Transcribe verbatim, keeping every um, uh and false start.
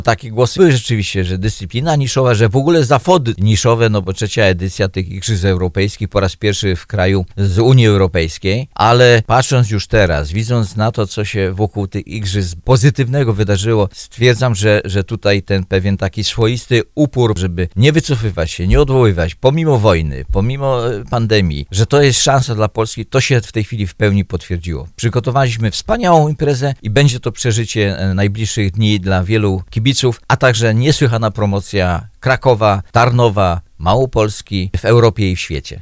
Takie głosy były rzeczywiście, że dyscyplina niszowa, że w ogóle zawody niszowe, no bo trzecia edycja tych Igrzysk Europejskich po raz pierwszy w kraju z Unii Europejskiej, ale patrząc już teraz, widząc na to, co się wokół tych Igrzysk pozytywnego wydarzyło, stwierdzam, że, że tutaj ten pewien taki swoisty upór, żeby nie wycofywać się, nie odwoływać, pomimo wojny, pomimo pandemii, że to jest szansa dla Polski, to się w tej chwili w pełni potwierdziło. Przygotowaliśmy wspaniałą imprezę i będzie to przeżycie najbliższych dni dla wielu kibiców, a także niesłychana promocja Krakowa, Tarnowa, Małopolski w Europie i w świecie.